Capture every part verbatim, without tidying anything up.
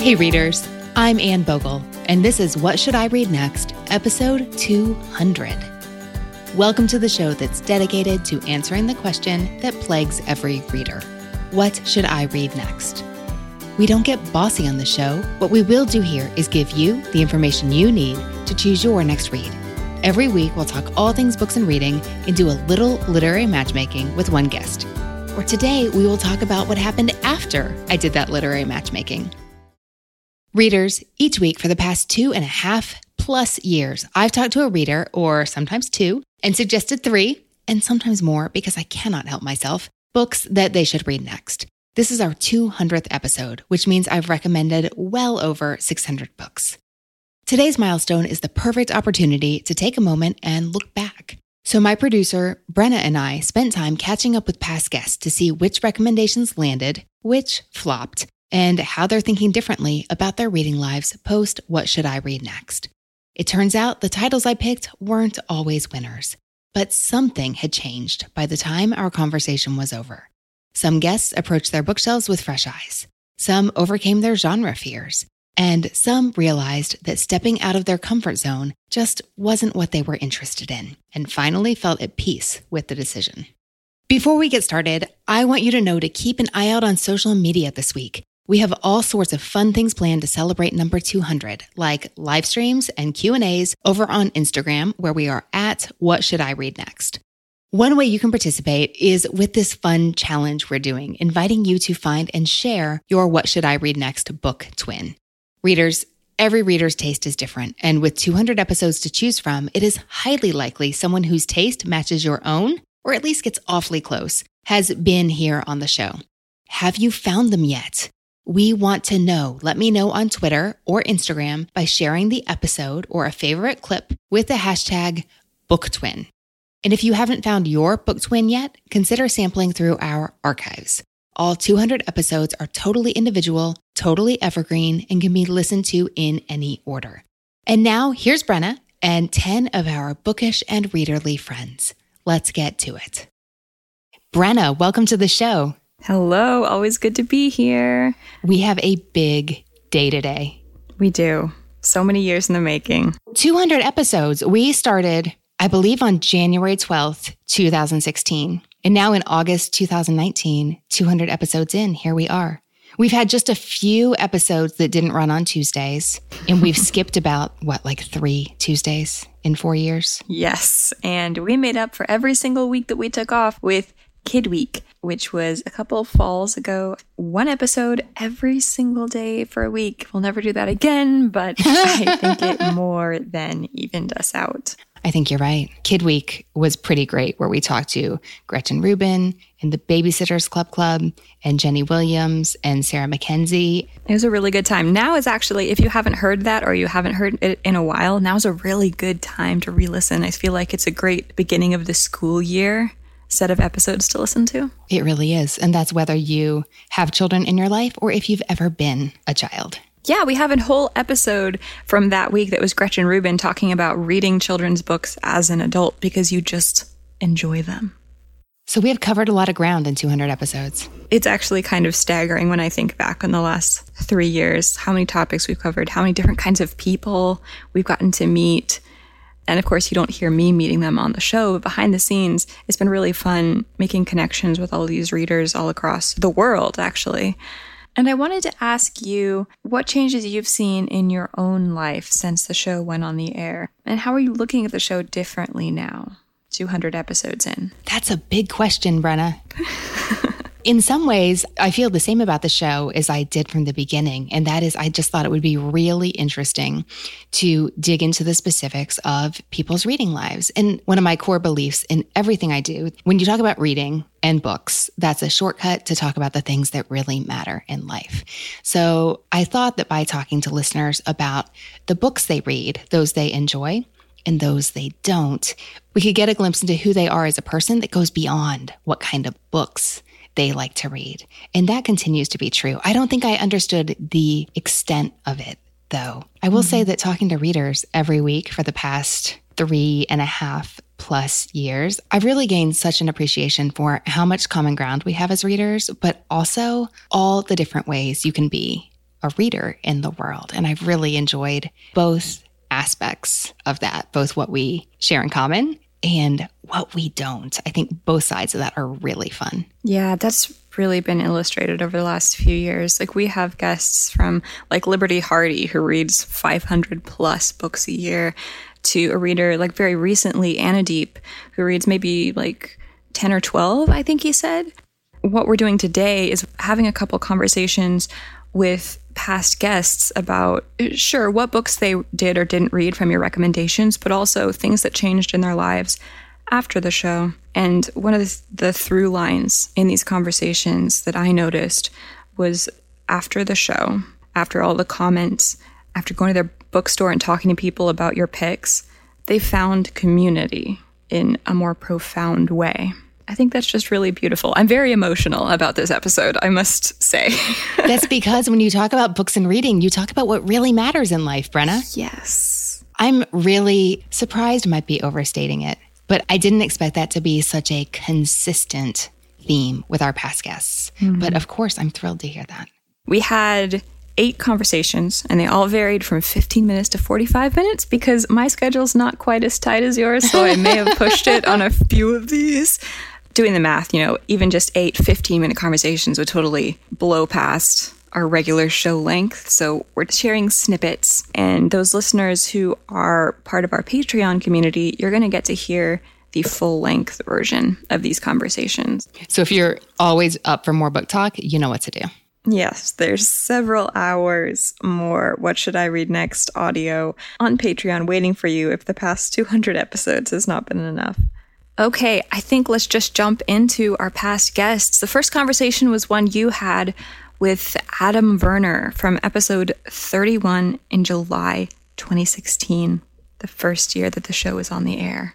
Hey readers, I'm Anne Bogle, and this is What Should I Read Next, episode two hundred. Welcome to the show that's dedicated to answering the question that plagues every reader. What should I read next? We don't get bossy on the show. What we will do here is give you the information you need to choose your next read. Every week, we'll talk all things books and reading and do a little literary matchmaking with one guest. Or today, we will talk about what happened after I did that literary matchmaking. Readers, each week for the past two and a half plus years, I've talked to a reader, or sometimes two, and suggested three, and sometimes more because I cannot help myself, books that they should read next. This is our two hundredth episode, which means I've recommended well over six hundred books. Today's milestone is the perfect opportunity to take a moment and look back. So my producer, Brenna, and I spent time catching up with past guests to see which recommendations landed, which flopped, and how they're thinking differently about their reading lives post What Should I Read Next. It turns out the titles I picked weren't always winners, but something had changed by the time our conversation was over. Some guests approached their bookshelves with fresh eyes. Some overcame their genre fears. And some realized that stepping out of their comfort zone just wasn't what they were interested in, and finally felt at peace with the decision. Before we get started, I want you to know to keep an eye out on social media this week. We have all sorts of fun things planned to celebrate number two hundred, like live streams and Q and A's over on Instagram, where we are at What Should I Read Next. One way you can participate is with this fun challenge we're doing, inviting you to find and share your What Should I Read Next book twin. Readers, every reader's taste is different, and with two hundred episodes to choose from, it is highly likely someone whose taste matches your own, or at least gets awfully close, has been here on the show. Have you found them yet? We want to know. Let me know on Twitter or Instagram by sharing the episode or a favorite clip with the hashtag BookTwin. And if you haven't found your book twin yet, consider sampling through our archives. All two hundred episodes are totally individual, totally evergreen, and can be listened to in any order. And now, here's Brenna and ten of our bookish and readerly friends. Let's get to it. Brenna, welcome to the show. Hello, always good to be here. We have a big day today. We do. So many years in the making. two hundred episodes. We started, I believe, on January twelfth, twenty sixteen. And now in August two thousand nineteen, two hundred episodes in, here we are. We've had just a few episodes that didn't run on Tuesdays, and we've skipped about, what, like three Tuesdays in four years? Yes, and we made up for every single week that we took off with Kid Week, which was a couple of falls ago. One episode every single day for a week. We'll never do that again, but I think it more than evened us out. I think you're right. Kid Week was pretty great, where we talked to Gretchen Rubin and the Babysitters Club Club and Jenny Williams and Sarah Mackenzie. It was a really good time. Now is actually, if you haven't heard that or you haven't heard it in a while, now's a really good time to re-listen. I feel like it's a great beginning of the school year set of episodes to listen to. It really is. And that's whether you have children in your life or if you've ever been a child. Yeah, we have a whole episode from that week that was Gretchen Rubin talking about reading children's books as an adult because you just enjoy them. So we have covered a lot of ground in two hundred episodes. It's actually kind of staggering when I think back on the last three years, how many topics we've covered, how many different kinds of people we've gotten to meet. And of course, you don't hear me meeting them on the show, but behind the scenes, it's been really fun making connections with all these readers all across the world, actually. And I wanted to ask you what changes you've seen in your own life since the show went on the air, and how are you looking at the show differently now, two hundred episodes in? That's a big question, Brenna. In some ways, I feel the same about the show as I did from the beginning, and that is I just thought it would be really interesting to dig into the specifics of people's reading lives. And one of my core beliefs in everything I do, when you talk about reading and books, that's a shortcut to talk about the things that really matter in life. So I thought that by talking to listeners about the books they read, those they enjoy, and those they don't, we could get a glimpse into who they are as a person that goes beyond what kind of books they like to read. And that continues to be true. I don't think I understood the extent of it, though. I will mm-hmm. say that talking to readers every week for the past three and a half plus years, I've really gained such an appreciation for how much common ground we have as readers, but also all the different ways you can be a reader in the world. And I've really enjoyed both aspects of that, both what we share in common and what we don't. I think both sides of that are really fun. Yeah, that's really been illustrated over the last few years. Like we have guests from like Liberty Hardy, who reads five hundred plus books a year, to a reader like very recently, Anadeep, who reads maybe like ten or twelve, I think he said. What we're doing today is having a couple conversations with past guests about, sure, what books they did or didn't read from your recommendations, but also things that changed in their lives after the show. And one of the, the through lines in these conversations that I noticed was after the show, after all the comments, after going to their bookstore and talking to people about your picks, they found community in a more profound way. I think that's just really beautiful. I'm very emotional about this episode, I must say. That's because when you talk about books and reading, you talk about what really matters in life, Brenna. Yes. I'm really surprised, might be overstating it, but I didn't expect that to be such a consistent theme with our past guests. Mm-hmm. But of course, I'm thrilled to hear that. We had eight conversations, and they all varied from fifteen minutes to forty-five minutes because my schedule's not quite as tight as yours, so I may have pushed it on a few of these. Doing the math, you know, even just eight fifteen-minute conversations would totally blow past our regular show length. So we're sharing snippets. And those listeners who are part of our Patreon community, you're going to get to hear the full-length version of these conversations. So if you're always up for more book talk, you know what to do. Yes, there's several hours more What Should I Read Next audio on Patreon waiting for you if the past two hundred episodes has not been enough. Okay, I think let's just jump into our past guests. The first conversation was one you had with Adam Werner from episode thirty-one in July twenty sixteen, the first year that the show was on the air.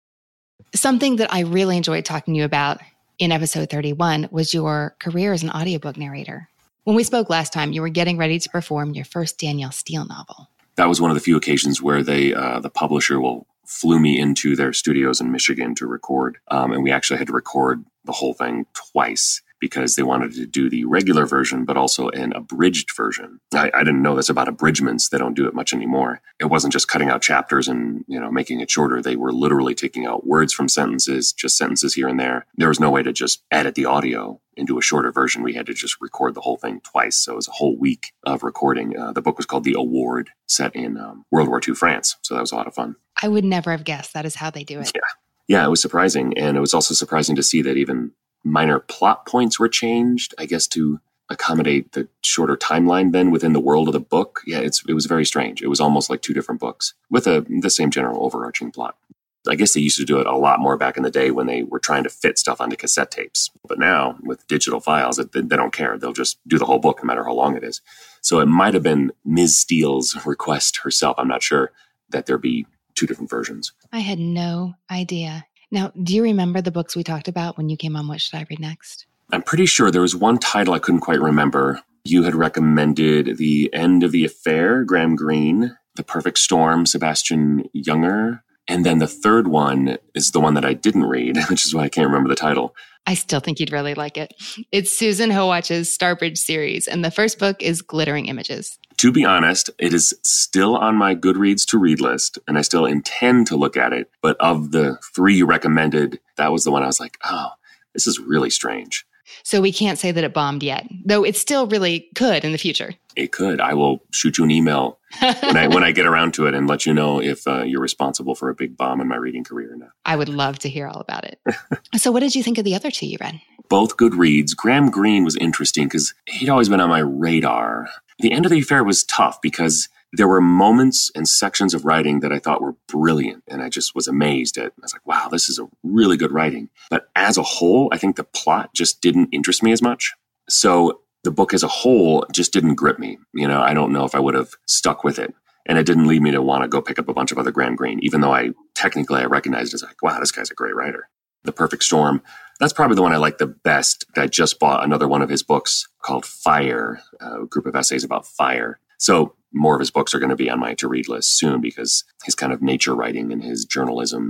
Something that I really enjoyed talking to you about in episode thirty-one was your career as an audiobook narrator. When we spoke last time, you were getting ready to perform your first Danielle Steel novel. That was one of the few occasions where they, uh, the publisher will flew me into their studios in Michigan to record. Um, and we actually had to record the whole thing twice because they wanted to do the regular version, but also an abridged version. I, I didn't know this about abridgments. They don't do it much anymore. It wasn't just cutting out chapters and, you know, making it shorter. They were literally taking out words from sentences, just sentences here and there. There was no way to just edit the audio into a shorter version. We had to just record the whole thing twice. So it was a whole week of recording. Uh, the book was called The Award, set in um, World War Two France. So that was a lot of fun. I would never have guessed that is how they do it. Yeah. Yeah, it was surprising. And it was also surprising to see that even minor plot points were changed, I guess, to accommodate the shorter timeline then within the world of the book. Yeah, it's it was very strange. It was almost like two different books with a the same general overarching plot. I guess they used to do it a lot more back in the day when they were trying to fit stuff onto cassette tapes. But now, with digital files, they, they don't care. They'll just do the whole book no matter how long it is. So it might have been Miz Steele's request herself, I'm not sure, that there be two different versions. I had no idea. Now, do you remember the books we talked about when you came on What Should I Read Next? I'm pretty sure there was one title I couldn't quite remember. You had recommended The End of the Affair, Graham Greene, The Perfect Storm, Sebastian Junger. And then the third one is the one that I didn't read, which is why I can't remember the title. I still think you'd really like it. It's Susan Howatch's Starbridge series, and the first book is Glittering Images. To be honest, it is still on my Goodreads to read list, and I still intend to look at it. But of the three you recommended, that was the one I was like, oh, this is really strange. So we can't say that it bombed yet, though it still really could in the future. It could. I will shoot you an email when I when I get around to it and let you know if uh, you're responsible for a big bomb in my reading career or not. I would love to hear all about it. So what did you think of the other two you read? Both good reads. Graham Greene was interesting because he'd always been on my radar. The End of the Affair was tough because there were moments and sections of writing that I thought were brilliant. And I just was amazed at, I was like, wow, this is a really good writing. But as a whole, I think the plot just didn't interest me as much. So the book as a whole just didn't grip me. You know, I don't know if I would have stuck with it. And it didn't lead me to want to go pick up a bunch of other Graham Greene, even though I technically I recognized it as like, wow, this guy's a great writer. The Perfect Storm, that's probably the one I like the best. I just bought another one of his books called Fire, a group of essays about fire. So more of his books are going to be on my to-read list soon because his kind of nature writing and his journalism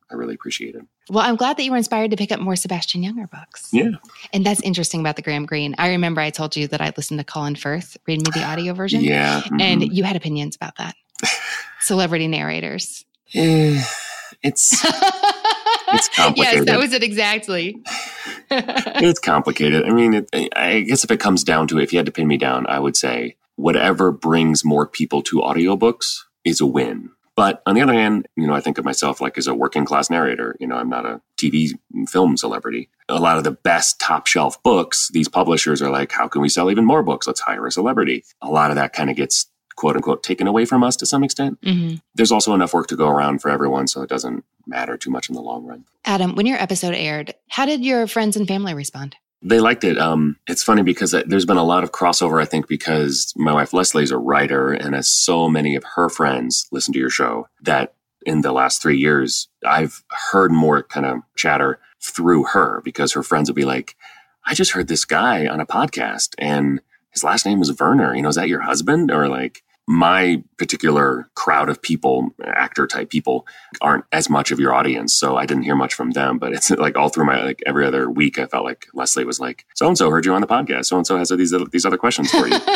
I really appreciate it. Well, I'm glad that you were inspired to pick up more Sebastian Junger books. Yeah. And that's interesting about the Graham Greene. I remember I told you that I listened to Colin Firth read me the audio version. Yeah. Mm-hmm. And you had opinions about that. Celebrity narrators. Eh, it's it's complicated. Yes, that was it exactly. It's complicated. I mean, it, I guess if it comes down to it, if you had to pin me down, I would say whatever brings more people to audiobooks is a win. But on the other hand, you know, I think of myself like as a working class narrator. You know, I'm not a T V film celebrity. A lot of the best top shelf books, these publishers are like, how can we sell even more books? Let's hire a celebrity. A lot of that kind of gets, quote unquote, taken away from us to some extent. Mm-hmm. There's also enough work to go around for everyone, so it doesn't matter too much in the long run. Adam, when your episode aired, how did your friends and family respond? They liked it. Um, it's funny because there's been a lot of crossover, I think, because my wife Leslie is a writer, and as so many of her friends listen to your show, that in the last three years, I've heard more kind of chatter through her, because her friends will be like, I just heard this guy on a podcast and his last name was Werner. You know, is that your husband? Or like, my particular crowd of people, actor type people, aren't as much of your audience. So I didn't hear much from them, but it's like all through my, like every other week, I felt like Leslie was like, so-and-so heard you on the podcast. So-and-so has these, these other questions for you.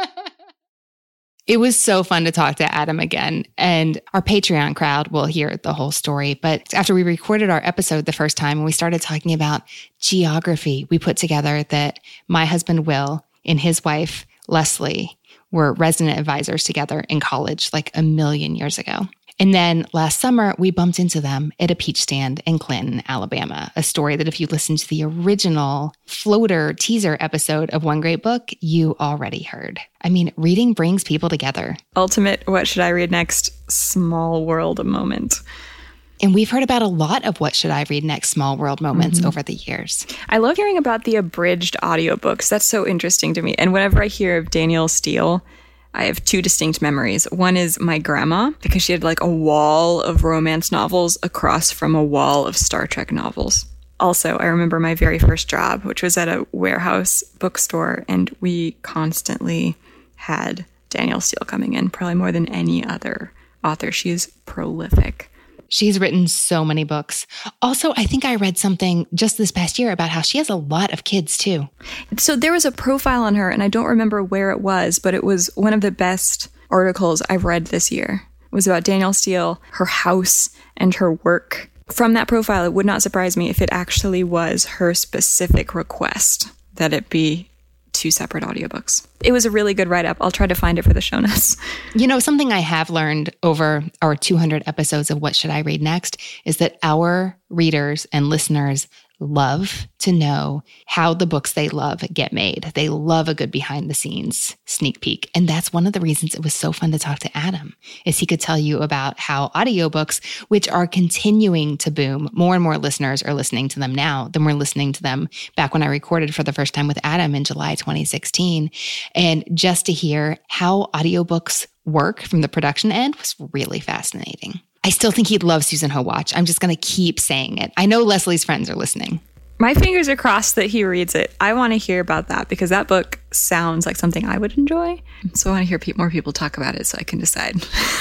It was so fun to talk to Adam again, and our Patreon crowd will hear the whole story. But after we recorded our episode the first time and we started talking about geography, we put together that my husband, Will, and his wife, Leslie, were resident advisors together in college like a million years ago. And then last summer, we bumped into them at a peach stand in Clinton, Alabama, a story that if you listen to the original floater teaser episode of One Great Book, you already heard. I mean, reading brings people together. Ultimate, what should I read next? Small world moment. And we've heard about a lot of what should I read next small world moments mm-hmm. over the years. I love hearing about the abridged audiobooks. That's so interesting to me. And whenever I hear of Danielle Steel, I have two distinct memories. One is my grandma, because she had like a wall of romance novels across from a wall of Star Trek novels. Also, I remember my very first job, which was at a warehouse bookstore, and we constantly had Danielle Steel coming in, probably more than any other author. She is prolific. She's written so many books. Also, I think I read something just this past year about how she has a lot of kids too. So there was a profile on her, and I don't remember where it was, but it was one of the best articles I've read this year. It was about Danielle Steel, her house, and her work. From that profile, it would not surprise me if it actually was her specific request that it be two separate audiobooks. It was a really good write-up. I'll try to find it for the show notes. You know, something I have learned over our two hundred episodes of What Should I Read Next is that our readers and listeners love to know how the books they love get made. They love a good behind the scenes sneak peek. And that's one of the reasons it was so fun to talk to Adam, is he could tell you about how audiobooks, which are continuing to boom, more and more listeners are listening to them now than we're listening to them back when I recorded for the first time with Adam in July twenty sixteen. And just to hear how audiobooks work from the production end was really fascinating. I still think he'd love Susan Ho Watch. I'm just going to keep saying it. I know Leslie's friends are listening. My fingers are crossed that he reads it. I want to hear about that because that book sounds like something I would enjoy. So I want to hear pe- more people talk about it so I can decide.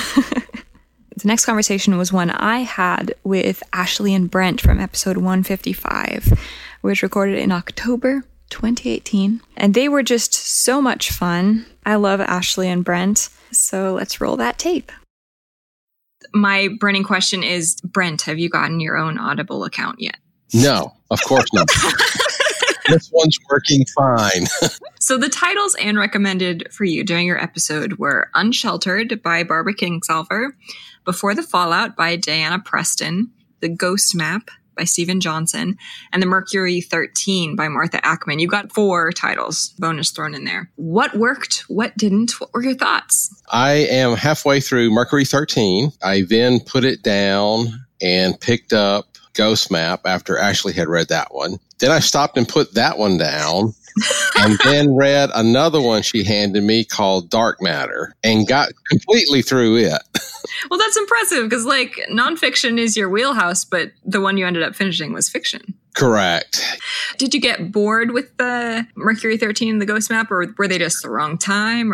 The next conversation was one I had with Ashley and Brent from episode one fifty-five, which recorded in October twenty eighteen. And they were just so much fun. I love Ashley and Brent. So let's roll that tape. My burning question is, Brent, have you gotten your own Audible account yet? No, of course not. This one's working fine. So the titles Anne recommended for you during your episode were Unsheltered by Barbara Kingsolver, Before the Fallout by Diana Preston, The Ghost Map by Stephen Johnson, and The Mercury thirteen by Martha Ackman. You got four titles, bonus thrown in there. What worked? What didn't? What were your thoughts? I am halfway through Mercury thirteen. I then put it down and picked up Ghost Map after Ashley had read that one. Then I stopped and put that one down and then read another one she handed me called Dark Matter and got completely through it. Well, that's impressive because, like, nonfiction is your wheelhouse, but the one you ended up finishing was fiction. Correct. Did you get bored with the Mercury thirteen and the Ghost Map, or were they just the wrong time? Or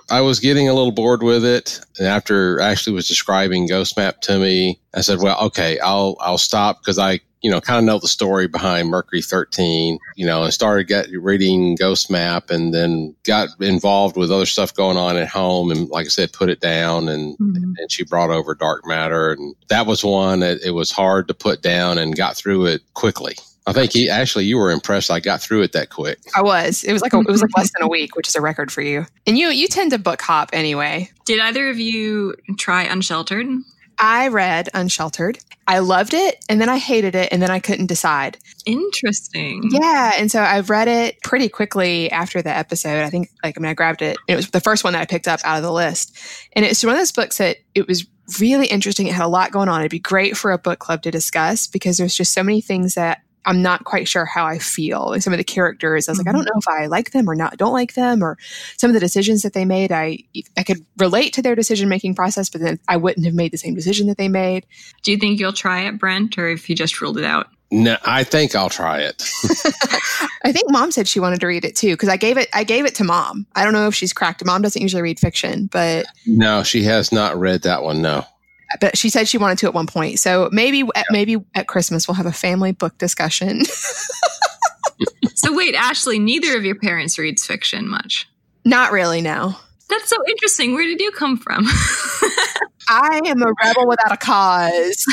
I was getting a little bored with it. And after Ashley was describing Ghost Map to me, I said, well, okay, I'll, I'll stop because I, you know, kind of know the story behind Mercury thirteen, you know, and started get, reading Ghost Map and then got involved with other stuff going on at home. And like I said, put it down and, mm-hmm. and she brought over Dark Matter. And that was one that it was hard to put down and got through it quickly. I think he, Ashley, you were impressed. I got through it that quick. I was. It was like a, it was like less than a week, which is a record for you. And you you tend to book hop anyway. Did either of you try Unsheltered? I read Unsheltered. I loved it, and then I hated it, and then I couldn't decide. Interesting. Yeah, and so I read it pretty quickly after the episode. I think, like, I mean, I grabbed it. It was the first one that I picked up out of the list. And it's one of those books that it was really interesting. It had a lot going on. It'd be great for a book club to discuss because there's just so many things that I'm not quite sure how I feel. And some of the characters, I was mm-hmm. like, I don't know if I like them or not, don't like them, or some of the decisions that they made. I I could relate to their decision-making process, but then I wouldn't have made the same decision that they made. Do you think you'll try it, Brent, or if you just ruled it out? No, I think I'll try it. I think Mom said she wanted to read it too, because I gave it I gave it to Mom. I don't know if she's cracked. Mom doesn't usually read fiction, but... No, she has not read that one, no. But she said she wanted to at one point. So maybe at, maybe at Christmas we'll have a family book discussion. So wait, Ashley, neither of your parents reads fiction much? Not really, no. That's so interesting. Where did you come from? I am a rebel without a cause.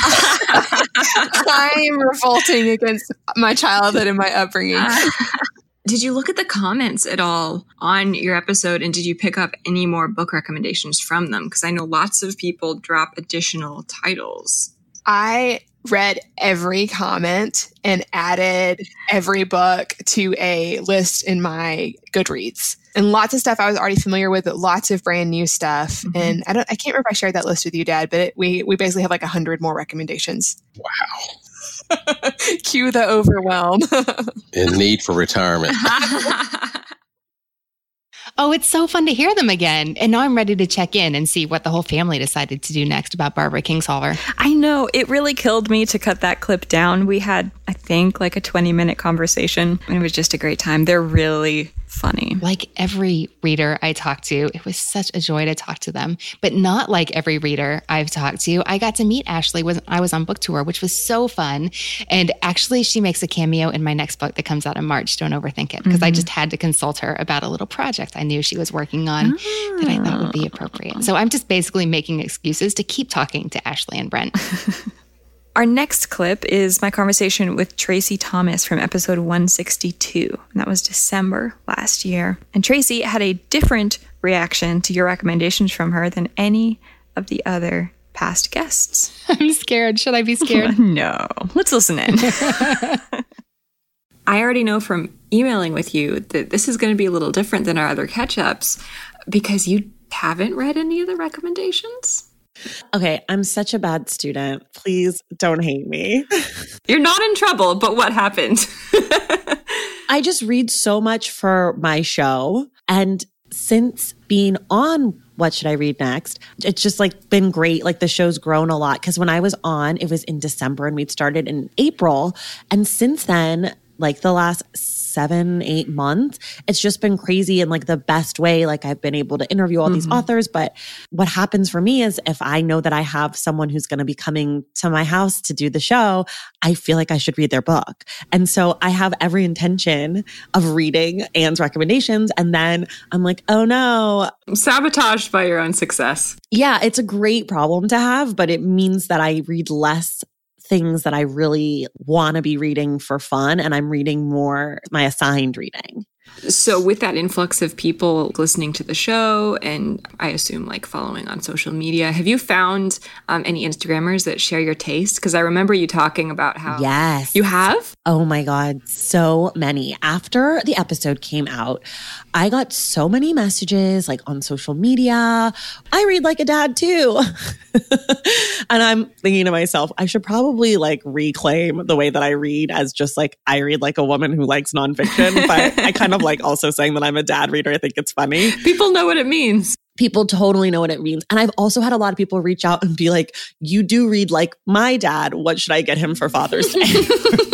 I am revolting against my childhood and my upbringing. Did you look at the comments at all on your episode, and did you pick up any more book recommendations from them? Because I know lots of people drop additional titles. I read every comment and added every book to a list in my Goodreads. And lots of stuff I was already familiar with, but lots of brand new stuff. Mm-hmm. And I don't, I can't remember if I shared that list with you, Dad, but it, we we basically have like a hundred more recommendations. Wow. Cue the overwhelm. In need for retirement. Oh, it's so fun to hear them again. And now I'm ready to check in and see what the whole family decided to do next about Barbara Kingsolver. I know. It really killed me to cut that clip down. We had, I think, like a twenty minute conversation, and it was just a great time. They're really funny. Like every reader I talked to, it was such a joy to talk to them. But not like every reader I've talked to. I got to meet Ashley when I was on book tour, which was so fun. And actually, she makes a cameo in my next book that comes out in March. Don't overthink it. Because mm-hmm. I just had to consult her about a little project I knew she was working on oh. that I thought would be appropriate. So I'm just basically making excuses to keep talking to Ashley and Brent. Our next clip is my conversation with Tracy Thomas from episode one sixty-two. And that was December last year. And Tracy had a different reaction to your recommendations from her than any of the other past guests. I'm scared. Should I be scared? No. Let's listen in. I already know from emailing with you that this is going to be a little different than our other catch-ups because you haven't read any of the recommendations. Okay, I'm such a bad student. Please don't hate me. You're not in trouble, but what happened? I just read so much for my show. And since being on What Should I Read Next, it's just like been great. Like the show's grown a lot. Because when I was on, it was in December and we'd started in April. And since then, like the last seven, eight months, it's just been crazy in like the best way. Like I've been able to interview all mm-hmm. these authors. But what happens for me is if I know that I have someone who's going to be coming to my house to do the show, I feel like I should read their book. And so I have every intention of reading Anne's recommendations. And then I'm like, oh no. Sabotaged by your own success. Yeah, it's a great problem to have, but it means that I read less things that I really want to be reading for fun, and I'm reading more my assigned reading. So with that influx of people listening to the show and I assume like following on social media, have you found um, any Instagrammers that share your taste? Because I remember you talking about how... Yes. You have? Oh my God, so many. After the episode came out, I got so many messages like on social media. I read like a dad too. And I'm thinking to myself, I should probably like reclaim the way that I read as just like I read like a woman who likes nonfiction. But I kind of like also saying that I'm a dad reader. I think it's funny. People know what it means. People totally know what it means. And I've also had a lot of people reach out and be like, you do read like my dad. What should I get him for Father's Day?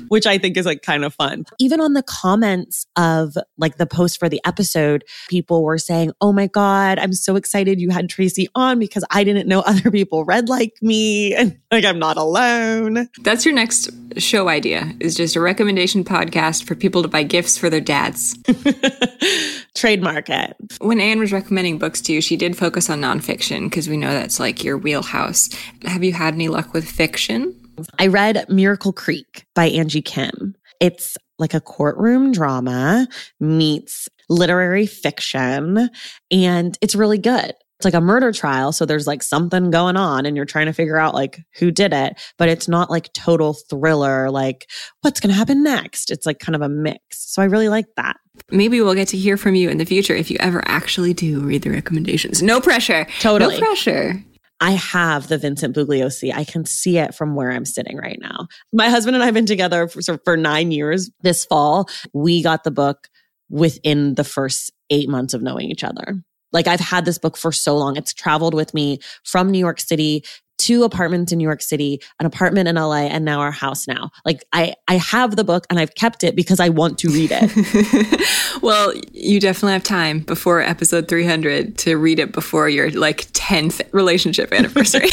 which I think is like kind of fun. Even on the comments of like the post for the episode, people were saying, oh my God, I'm so excited you had Tracy on because I didn't know other people read like me. And like, I'm not alone. That's your next show idea, is just a recommendation podcast for people to buy gifts for their dads. Trademark it. When Anne was recommending books to you, she did focus on nonfiction because we know that's like your wheelhouse. Have you had any luck with fiction? I read Miracle Creek by Angie Kim. It's like a courtroom drama meets literary fiction, and it's really good. It's like a murder trial, so there's like something going on and you're trying to figure out like who did it, but it's not like total thriller, like what's going to happen next? It's like kind of a mix. So I really like that. Maybe we'll get to hear from you in the future if you ever actually do read the recommendations. No pressure. Totally. No pressure. I have the Vincent Bugliosi. I can see it from where I'm sitting right now. My husband and I have been together for, for nine years. This fall, we got the book within the first eight months of knowing each other. Like I've had this book for so long. It's traveled with me from New York City, two apartments in New York City, an apartment in L A, and now our house now. Like I, I have the book and I've kept it because I want to read it. Well, you definitely have time before episode three hundred to read it before your like tenth relationship anniversary.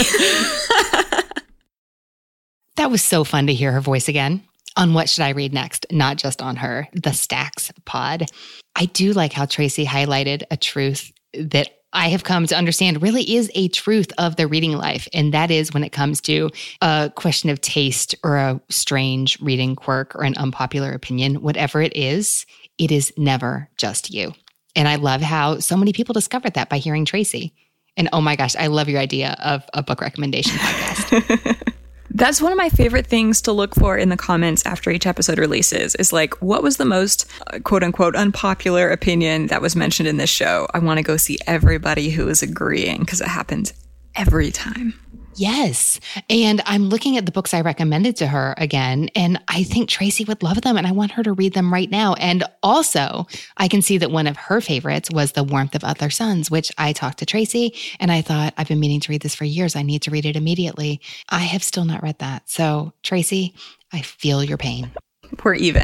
That was so fun to hear her voice again on What Should I Read Next, not just on her The Stacks pod. I do like how Tracy highlighted a truth that I have come to understand really is a truth of the reading life. And that is when it comes to a question of taste or a strange reading quirk or an unpopular opinion, whatever it is, it is never just you. And I love how so many people discovered that by hearing Tracy. And oh my gosh, I love your idea of a book recommendation podcast. That's one of my favorite things to look for in the comments after each episode releases is like, what was the most uh, quote unquote unpopular opinion that was mentioned in this show? I want to go see everybody who is agreeing because it happens every time. Yes. And I'm looking at the books I recommended to her again, and I think Tracy would love them, and I want her to read them right now. And also, I can see that one of her favorites was The Warmth of Other Suns, which I talked to Tracy, and I thought, I've been meaning to read this for years. I need to read it immediately. I have still not read that. So, Tracy, I feel your pain. We're even.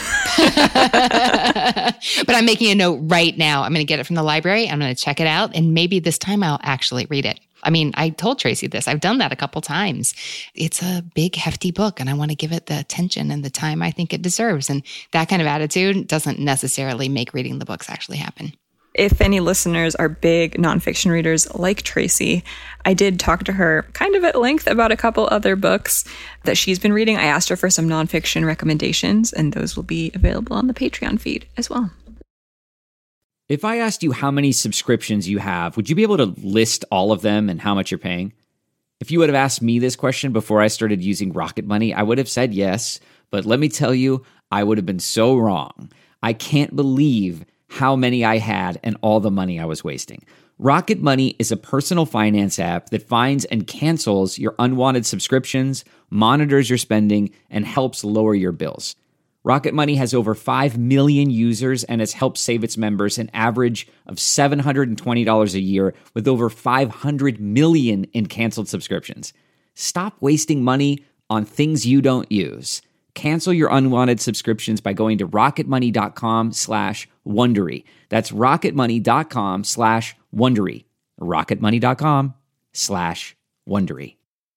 But I'm making a note right now. I'm going to get it from the library. I'm going to check it out, and maybe this time I'll actually read it. I mean, I told Tracy this. I've done that a couple times. It's a big, hefty book, and I want to give it the attention and the time I think it deserves. And that kind of attitude doesn't necessarily make reading the books actually happen. If any listeners are big nonfiction readers like Tracy, I did talk to her kind of at length about a couple other books that she's been reading. I asked her for some nonfiction recommendations, and those will be available on the Patreon feed as well. If I asked you how many subscriptions you have, would you be able to list all of them and how much you're paying? If you would have asked me this question before I started using Rocket Money, I would have said yes, but let me tell you, I would have been so wrong. I can't believe how many I had and all the money I was wasting. Rocket Money is a personal finance app that finds and cancels your unwanted subscriptions, monitors your spending, and helps lower your bills. Rocket Money has over five million users and has helped save its members an average of seven hundred twenty dollars a year with over five hundred million in canceled subscriptions. Stop wasting money on things you don't use. Cancel your unwanted subscriptions by going to rocketmoney.com slash Wondery. That's rocketmoney.com slash Wondery. rocketmoney.com slash Wondery.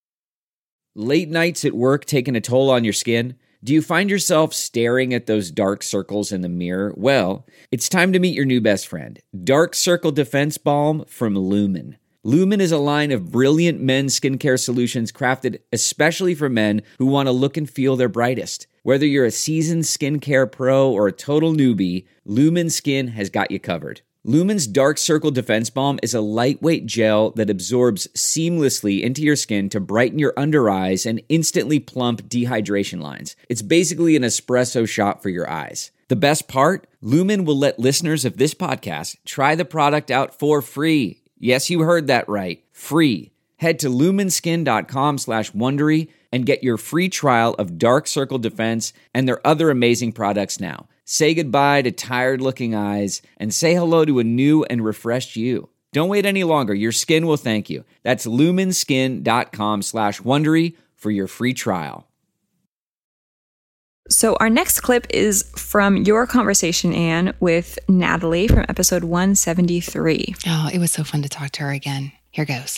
Late nights at work taking a toll on your skin? Do you find yourself staring at those dark circles in the mirror? Well, it's time to meet your new best friend, Dark Circle Defense Balm from Lumen. Lumen is a line of brilliant men's skincare solutions crafted especially for men who want to look and feel their brightest. Whether you're a seasoned skincare pro or a total newbie, Lumen Skin has got you covered. Lumen's Dark Circle Defense Balm is a lightweight gel that absorbs seamlessly into your skin to brighten your under eyes and instantly plump dehydration lines. It's basically an espresso shot for your eyes. The best part? Lumen will let listeners of this podcast try the product out for free. Yes, you heard that right. Free. Head to lumenskin.com slash Wondery and get your free trial of Dark Circle Defense and their other amazing products now. Say goodbye to tired-looking eyes and say hello to a new and refreshed you. Don't wait any longer. Your skin will thank you. That's lumenskin.com slash Wondery for your free trial. So our next clip is from your conversation, Anne, with Natalie from episode one seventy-three. Oh, it was so fun to talk to her again. Here goes.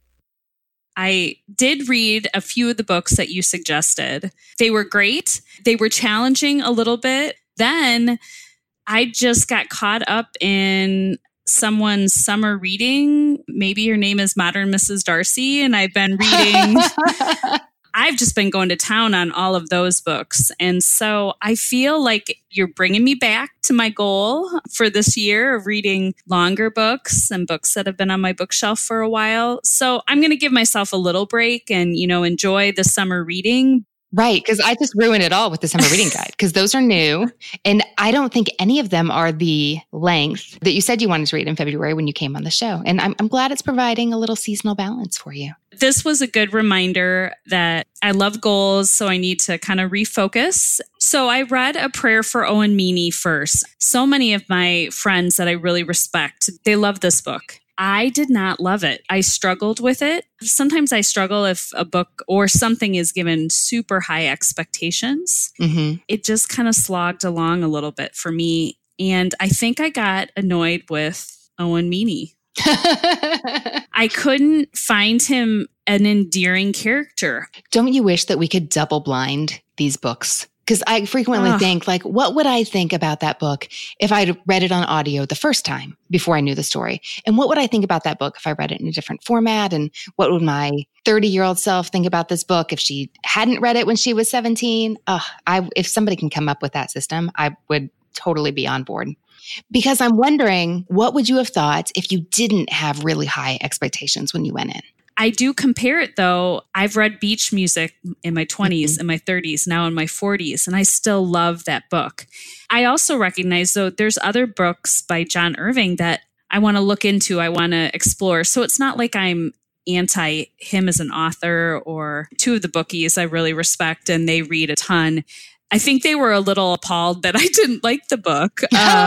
I did read a few of the books that you suggested. They were great. They were challenging a little bit. Then I just got caught up in someone's summer reading. Maybe your name is Modern Missus Darcy, and I've been reading... I've just been going to town on all of those books. And so I feel like you're bringing me back to my goal for this year of reading longer books and books that have been on my bookshelf for a while. So I'm going to give myself a little break and, you know, enjoy the summer reading. Right, because I just ruined it all with the summer reading guide because those are new. And I don't think any of them are the length that you said you wanted to read in February when you came on the show. And I'm, I'm glad it's providing a little seasonal balance for you. This was a good reminder that I love goals, so I need to kind of refocus. So I read A Prayer for Owen Meany first. So many of my friends that I really respect, they love this book. I did not love it. I struggled with it. Sometimes I struggle if a book or something is given super high expectations. Mm-hmm. It just kind of slogged along a little bit for me. And I think I got annoyed with Owen Meany. I couldn't find him an endearing character. Don't you wish that we could double blind these books? Because I frequently Ugh. think, like, what would I think about that book if I'd read it on audio the first time before I knew the story? And what would I think about that book if I read it in a different format? And what would my thirty-year-old self think about this book if she hadn't read it when she was seventeen? Uh, I, if somebody can come up with that system, I would totally be on board. Because I'm wondering, what would you have thought if you didn't have really high expectations when you went in? I do compare it, though. I've read Beach Music in my twenties, mm-hmm. in my thirties, now in my forties, and I still love that book. I also recognize, though, there's other books by John Irving that I want to look into, I want to explore. So it's not like I'm anti him as an author, or two of the bookies I really respect, and they read a ton. I think they were a little appalled that I didn't like the book.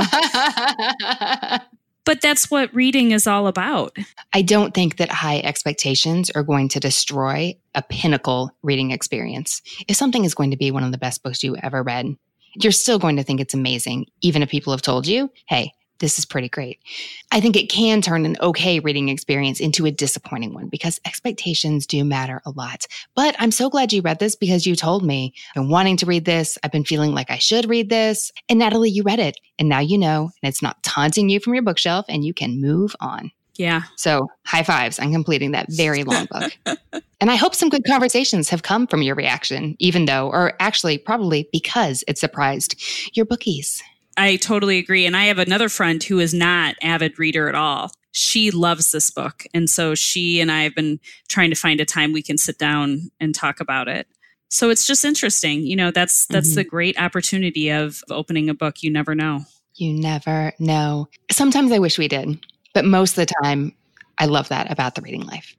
Uh, But that's what reading is all about. I don't think that high expectations are going to destroy a pinnacle reading experience. If something is going to be one of the best books you ever read, you're still going to think it's amazing, even if people have told you, hey, this is pretty great. I think it can turn an okay reading experience into a disappointing one because expectations do matter a lot. But I'm so glad you read this because you told me, I've been wanting to read this. I've been feeling like I should read this. And Natalie, you read it. And now you know, and it's not taunting you from your bookshelf and you can move on. Yeah. So high fives on completing that very long book. And I hope some good conversations have come from your reaction, even though, or actually probably because it surprised your bookies. I totally agree. And I have another friend who is not an avid reader at all. She loves this book. And so she and I have been trying to find a time we can sit down and talk about it. So it's just interesting. You know, that's that's mm-hmm. the great opportunity of opening a book. You never know. You never know. Sometimes I wish we did. But most of the time, I love that about the reading life.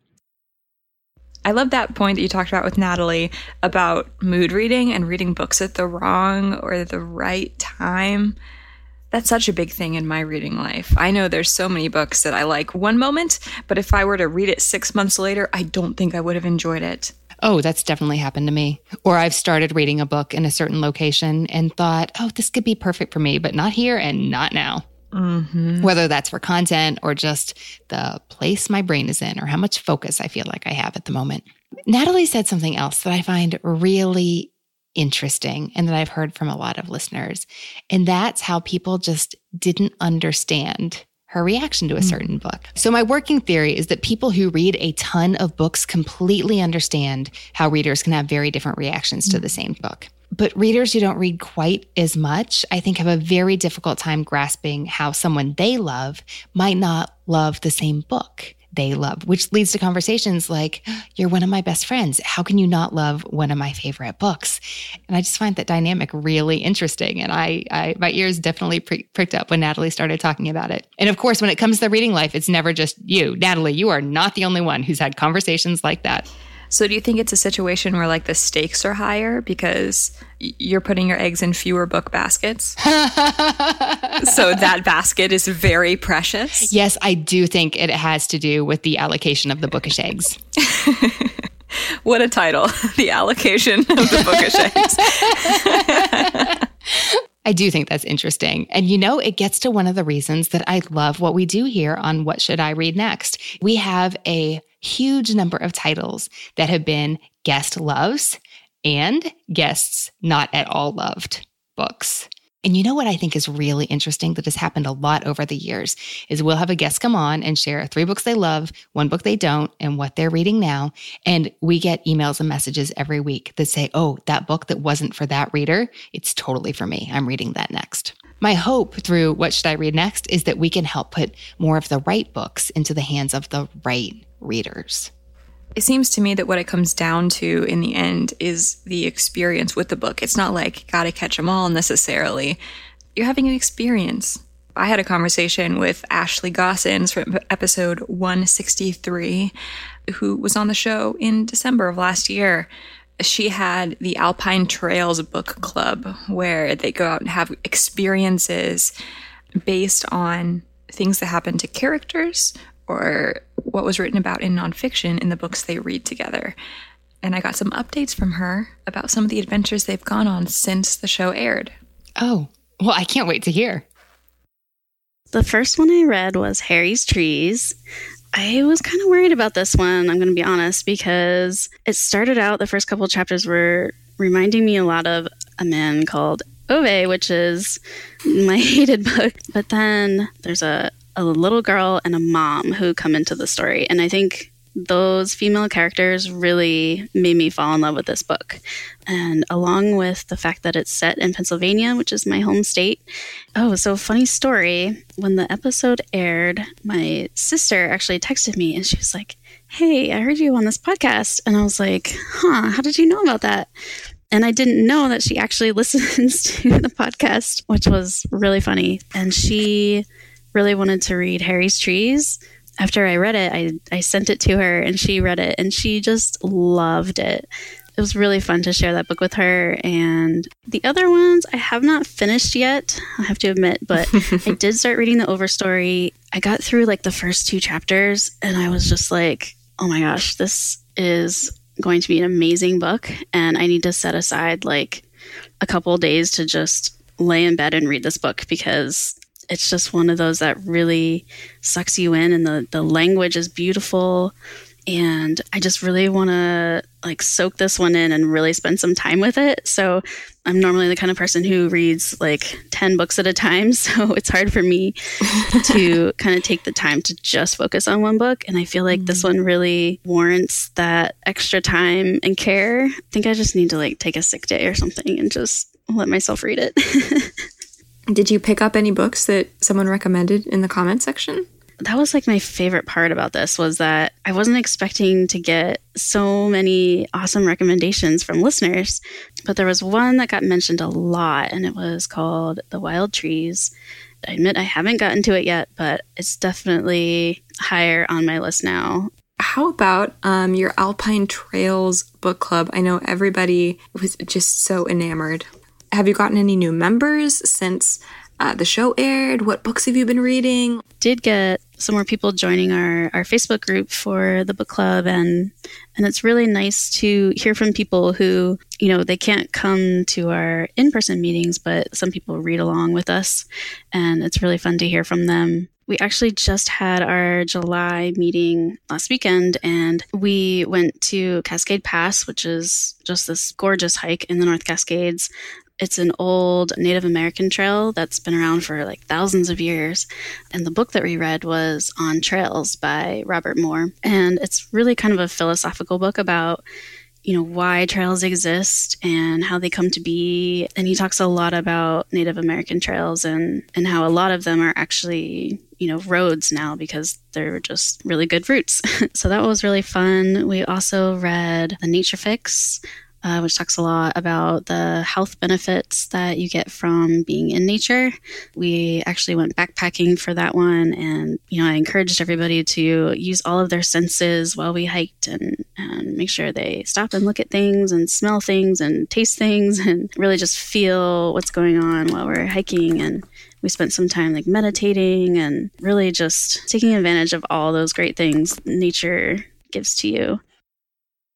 I love that point that you talked about with Natalie about mood reading and reading books at the wrong or the right time. That's such a big thing in my reading life. I know there's so many books that I like one moment, but if I were to read it six months later, I don't think I would have enjoyed it. Oh, that's definitely happened to me. Or I've started reading a book in a certain location and thought, oh, this could be perfect for me, but not here and not now. Mm-hmm. Whether that's for content or just the place my brain is in or how much focus I feel like I have at the moment. Natalie said something else that I find really interesting and that I've heard from a lot of listeners. And that's how people just didn't understand her reaction to a certain mm-hmm. book. So my working theory is that people who read a ton of books completely understand how readers can have very different reactions mm-hmm. to the same book. But readers who don't read quite as much, I think, have a very difficult time grasping how someone they love might not love the same book they love, which leads to conversations like, you're one of my best friends. How can you not love one of my favorite books? And I just find that dynamic really interesting. And I, I my ears definitely pre- pricked up when Natalie started talking about it. And of course, when it comes to the reading life, it's never just you. Natalie, you are not the only one who's had conversations like that. So do you think it's a situation where like the stakes are higher because you're putting your eggs in fewer book baskets? So that basket is very precious? Yes, I do think it has to do with the allocation of the bookish eggs. What a title. The allocation of the bookish eggs. I do think that's interesting. And you know, it gets to one of the reasons that I love what we do here on What Should I Read Next? We have a huge number of titles that have been guest loves and guests not at all loved books. And you know what I think is really interesting that has happened a lot over the years is we'll have a guest come on and share three books they love, one book they don't, and what they're reading now. And we get emails and messages every week that say, oh, that book that wasn't for that reader, it's totally for me. I'm reading that next. My hope through What Should I Read Next is that we can help put more of the right books into the hands of the right readers. It seems to me that what it comes down to in the end is the experience with the book. It's not like gotta catch them all necessarily. You're having an experience. I had a conversation with Ashley Gossens from episode one sixty-three, who was on the show in December of last year. She had the Alpine Trails Book Club, where they go out and have experiences based on things that happen to characters or what was written about in nonfiction in the books they read together. And I got some updates from her about some of the adventures they've gone on since the show aired. Oh, well, I can't wait to hear. The first one I read was Harry's Trees. I was kind of worried about this one, I'm going to be honest, because it started out, the first couple of chapters were reminding me a lot of A Man Called Ove, which is my hated book. But then there's a a little girl and a mom who come into the story. And I think those female characters really made me fall in love with this book. And along with the fact that it's set in Pennsylvania, which is my home state. Oh, so funny story. When the episode aired, my sister actually texted me and she was like, hey, I heard you on this podcast. And I was like, huh, how did you know about that? And I didn't know that she actually listens to the podcast, which was really funny. And she really wanted to read Harry's Trees. After I read it, I, I sent it to her and she read it and she just loved it. It was really fun to share that book with her. And the other ones I have not finished yet, I have to admit, but I did start reading the Overstory. I got through like the first two chapters and I was just like, oh my gosh, this is going to be an amazing book. And I need to set aside like a couple of days to just lay in bed and read this book because it's just one of those that really sucks you in and the, the language is beautiful. And I just really want to like soak this one in and really spend some time with it. So I'm normally the kind of person who reads like ten books at a time. So it's hard for me to kind of take the time to just focus on one book. And I feel like mm-hmm. this one really warrants that extra time and care. I think I just need to like take a sick day or something and just let myself read it. Did you pick up any books that someone recommended in the comment section? That was like my favorite part about this was that I wasn't expecting to get so many awesome recommendations from listeners, but there was one that got mentioned a lot and it was called The Wild Trees. I admit I haven't gotten to it yet, but it's definitely higher on my list now. How about um, your Alpine Trails book club? I know everybody was just so enamored. Have you gotten any new members since uh, the show aired? What books have you been reading? Did get some more people joining our, our Facebook group for the book club. And, and it's really nice to hear from people who, you know, they can't come to our in-person meetings, but some people read along with us. And it's really fun to hear from them. We actually just had our July meeting last weekend, and we went to Cascade Pass, which is just this gorgeous hike in the North Cascades. It's an old Native American trail that's been around for like thousands of years. And the book that we read was On Trails by Robert Moore. And it's really kind of a philosophical book about, you know, why trails exist and how they come to be. And he talks a lot about Native American trails and, and how a lot of them are actually, you know, roads now because they're just really good routes. So that was really fun. We also read The Nature Fix, Uh, which talks a lot about the health benefits that you get from being in nature. We actually went backpacking for that one. And, you know, I encouraged everybody to use all of their senses while we hiked and, and make sure they stop and look at things and smell things and taste things and really just feel what's going on while we're hiking. And we spent some time like meditating and really just taking advantage of all those great things nature gives to you.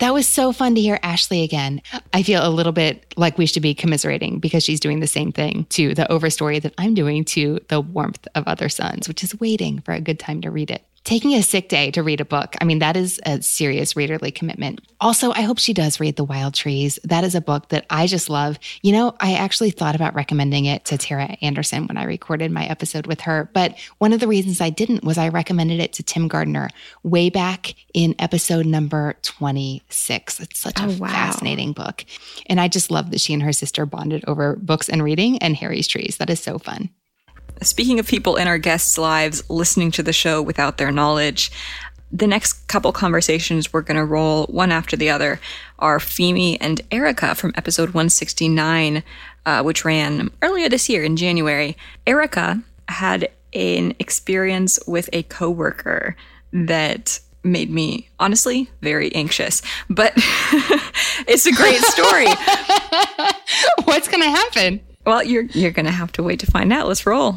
That was so fun to hear Ashley again. I feel a little bit like we should be commiserating because she's doing the same thing to the overstory that I'm doing to The Warmth of Other Suns, which is waiting for a good time to read it. Taking a sick day to read a book, I mean, that is a serious readerly commitment. Also, I hope she does read The Wild Trees. That is a book that I just love. You know, I actually thought about recommending it to Tara Anderson when I recorded my episode with her, but one of the reasons I didn't was I recommended it to Tim Gardner way back in episode number twenty-six. It's such a oh, wow. fascinating book. And I just love that she and her sister bonded over books and reading and Harry's Trees. That is so fun. Speaking of people in our guests' lives listening to the show without their knowledge, the next couple conversations we're going to roll one after the other are Femi and Erica from episode one sixty-nine, uh, which ran earlier this year in January. Erica had an experience with a coworker that made me, honestly, very anxious. But it's a great story. What's going to happen? Well, you're you're going to have to wait to find out. Let's roll.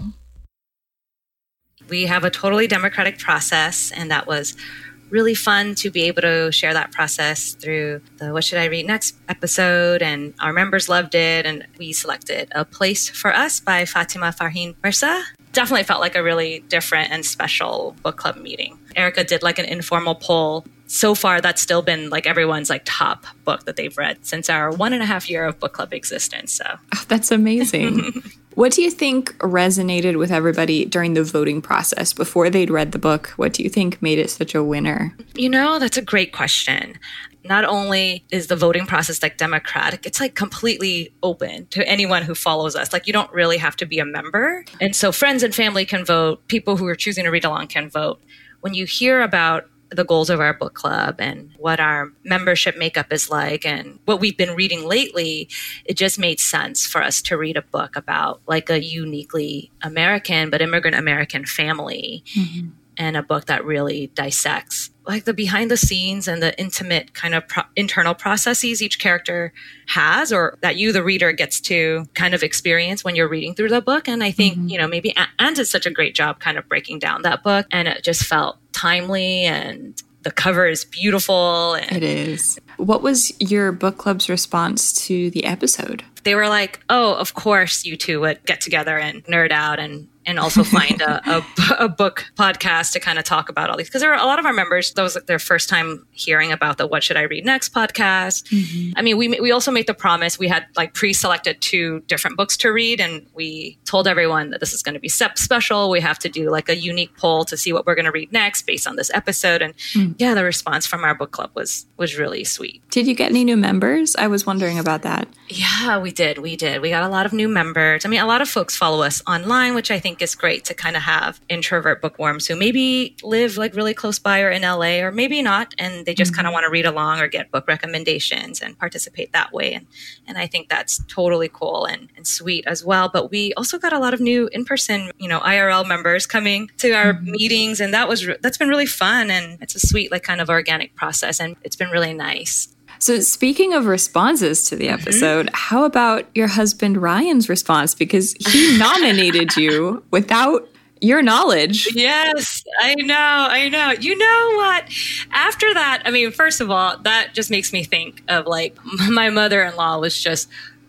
We have a totally democratic process, and that was really fun to be able to share that process through the What Should I Read Next episode, and our members loved it, and we selected A Place for Us by Fatima Farheen Mirza. Definitely felt like a really different and special book club meeting. Erica did like an informal poll. So far, that's still been like everyone's like top book that they've read since our one and a half year of book club existence. So oh, that's amazing. What do you think resonated with everybody during the voting process before they'd read the book? What do you think made it such a winner? You know, that's a great question. Not only is the voting process like democratic, it's like completely open to anyone who follows us. Like you don't really have to be a member. And so friends and family can vote. People who are choosing to read along can vote. When you hear about the goals of our book club and what our membership makeup is like and what we've been reading lately, it just made sense for us to read a book about like a uniquely American but immigrant American family. Mm-hmm. And a book that really dissects like the behind the scenes and the intimate kind of pro- internal processes each character has, or that you, the reader, gets to kind of experience when you're reading through the book. And I think, mm-hmm. you know, maybe Anne did such a great job kind of breaking down that book, and it just felt timely, and the cover is beautiful. And it is. What was your book club's response to the episode? They were like, oh, of course you two would get together and nerd out and and also find a, a, a book podcast to kind of talk about all these. Because there were a lot of our members, that was like their first time hearing about the What Should I Read Next podcast. Mm-hmm. I mean, we we also made the promise. We had like pre-selected two different books to read, and we told everyone that this is going to be special. We have to do like a unique poll to see what we're going to read next based on this episode. And mm. yeah, the response from our book club was was really sweet. Did you get any new members? I was wondering about that. Yeah, we did. We did. We got a lot of new members. I mean, a lot of folks follow us online, which I think is great to kind of have introvert bookworms who maybe live like really close by or in L A or maybe not, and they just mm-hmm. kind of want to read along or get book recommendations and participate that way. And and I think that's totally cool and, and sweet as well. But we also got a lot of new in-person, you know, I R L members coming to our mm-hmm. meetings, and that was re- that's been really fun, and it's a sweet like kind of organic process, and it's been really nice. So speaking of responses to the episode, mm-hmm. how about your husband Ryan's response? Because he nominated you without your knowledge. Yes, I know, I know. You know what? After that, I mean, first of all, that just makes me think of like my mother-in-law was just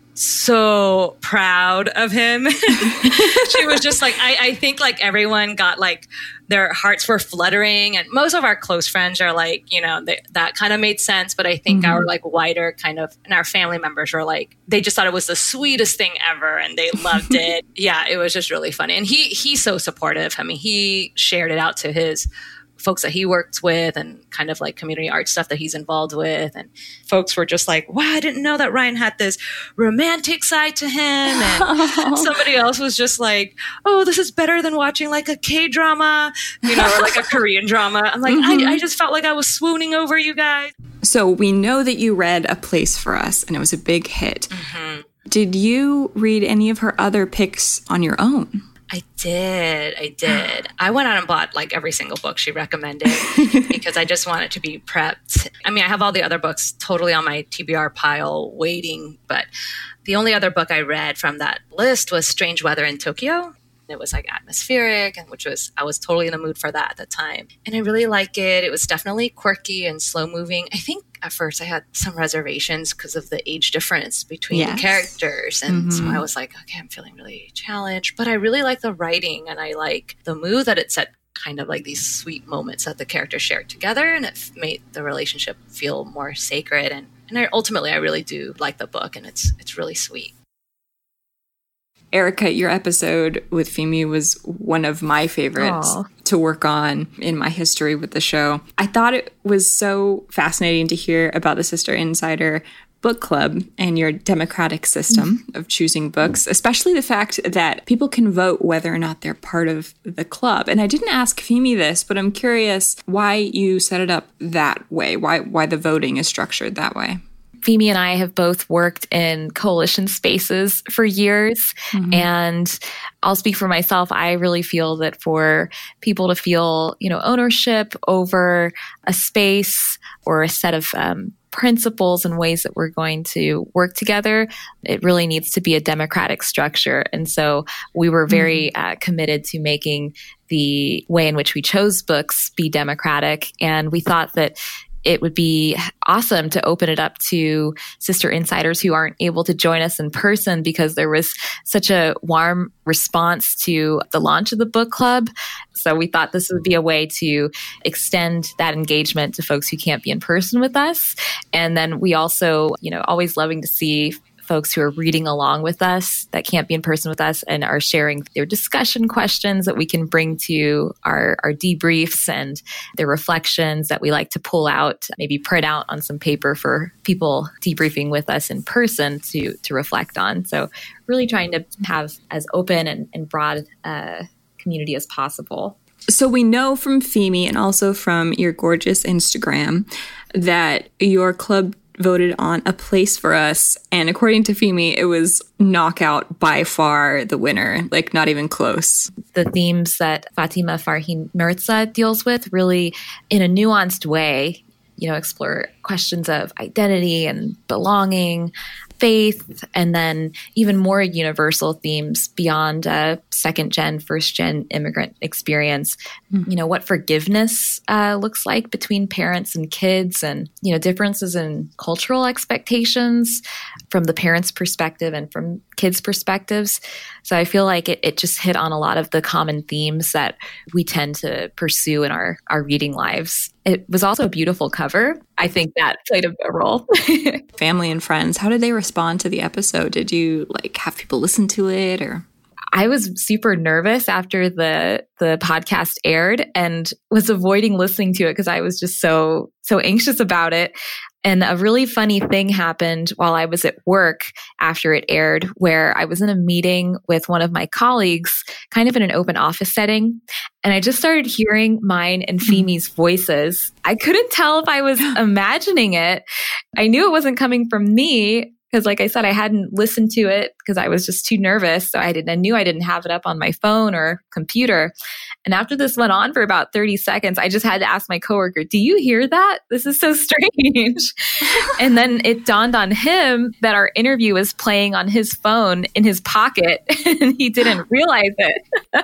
so proud of him. She was just like, I, I think like everyone got like their hearts were fluttering, and most of our close friends are like, you know, they, that kind of made sense. But I think mm-hmm. our like wider kind of, and our family members were like, they just thought it was the sweetest thing ever, and they loved it. Yeah, it was just really funny. And he he's so supportive. I mean, he shared it out to his folks that he works with and kind of like community art stuff that he's involved with. And folks were just like, wow, I didn't know that Ryan had this romantic side to him. And oh. somebody else was just like, oh, this is better than watching like a K-drama, you know, or like a Korean drama. I'm like, mm-hmm. I, I just felt like I was swooning over you guys. So we know that you read A Place for Us, and it was a big hit. Mm-hmm. Did you read any of her other picks on your own? I did. I did. I went out and bought like every single book she recommended because I just wanted to be prepped. I mean, I have all the other books totally on my T B R pile waiting, but the only other book I read from that list was Strange Weather in Tokyo. It was like atmospheric, and which was, I was totally in the mood for that at the time. And I really like it. It was definitely quirky and slow moving. I think at first I had some reservations because of the age difference between Yes. the characters. And Mhm. so I was like, okay, I'm feeling really challenged. But I really like the writing, and I like the mood that it set, kind of like these sweet moments that the characters shared together. And it f- made the relationship feel more sacred. And, and I, ultimately, I really do like the book, and it's it's really sweet. Erica, your episode with Femi was one of my favorites Aw. to work on in my history with the show. I thought it was so fascinating to hear about the Sister Insider book club and your democratic system of choosing books, especially the fact that people can vote whether or not they're part of the club. And I didn't ask Femi this, but I'm curious why you set it up that way, why why the voting is structured that way. Femi and I have both worked in coalition spaces for years. Mm-hmm. And I'll speak for myself. I really feel that for people to feel, you know, ownership over a space or a set of um, principles and ways that we're going to work together, it really needs to be a democratic structure. And so we were very mm-hmm. uh, committed to making the way in which we chose books be democratic. And we thought that it would be awesome to open it up to Sister Insiders who aren't able to join us in person, because there was such a warm response to the launch of the book club. So we thought this would be a way to extend that engagement to folks who can't be in person with us. And then we also, you know, always loving to see folks who are reading along with us that can't be in person with us and are sharing their discussion questions that we can bring to our, our debriefs and their reflections that we like to pull out, maybe print out on some paper for people debriefing with us in person to, to reflect on. So really trying to have as open and, and broad uh, community as possible. So we know from Femi and also from your gorgeous Instagram that your club voted on A Place for Us. And according to Femi, it was knockout by far the winner, like not even close. The themes that Fatima Farhin Mirza deals with really in a nuanced way, you know, explore questions of identity and belonging, faith, and then even more universal themes beyond a second gen, first gen immigrant experience. Mm-hmm. You know, what forgiveness uh, looks like between parents and kids, and, you know, differences in cultural expectations from the parents' perspective and from kids' perspectives. So I feel like it, it just hit on a lot of the common themes that we tend to pursue in our, our reading lives. It was also a beautiful cover. I think that played a, a role. Family and friends, how did they respond to the episode? Did you like have people listen to it, or? I was super nervous after the the podcast aired and was avoiding listening to it because I was just so so anxious about it. And a really funny thing happened while I was at work after it aired, where I was in a meeting with one of my colleagues, kind of in an open office setting. And I just started hearing mine and Femi's voices. I couldn't tell if I was imagining it. I knew it wasn't coming from me, because like I said, I hadn't listened to it because I was just too nervous. So I didn't, I knew I didn't have it up on my phone or computer. And after this went on for about thirty seconds, I just had to ask my coworker, do you hear that? This is so strange. And then it dawned on him that our interview was playing on his phone in his pocket, and he didn't realize it.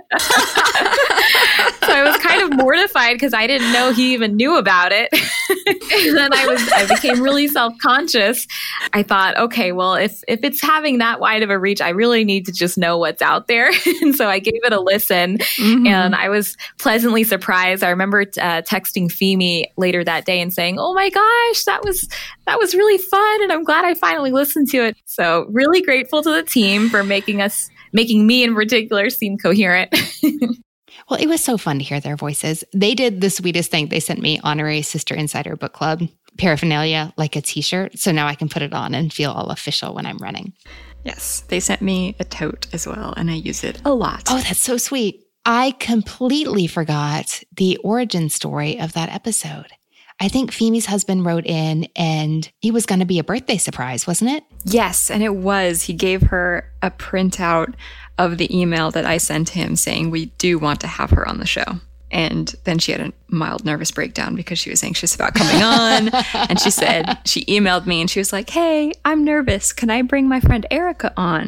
So I was kind of mortified because I didn't know he even knew about it. And then I was, I became really self-conscious. I thought, okay, well, if, if it's having that wide of a reach, I really need to just know what's out there. And so I gave it a listen, mm-hmm. and I was pleasantly surprised. I remember uh, texting Femi later that day and saying, oh my gosh, that was, that was really fun. And I'm glad I finally listened to it. So really grateful to the team for making us, making me in particular seem coherent. Well, it was so fun to hear their voices. They did the sweetest thing. They sent me honorary Sister Insider Book Club paraphernalia, like a t-shirt. So now I can put it on and feel all official when I'm running. Yes, they sent me a tote as well, and I use it a lot. Oh, that's so sweet. I completely forgot the origin story of that episode. I think Femi's husband wrote in, and he was going to be a birthday surprise, wasn't it? Yes, and it was. He gave her a printout of the email that I sent him saying we do want to have her on the show. And then she had a mild nervous breakdown because she was anxious about coming on. And she said, she emailed me and she was like, hey, I'm nervous. Can I bring my friend Erica on?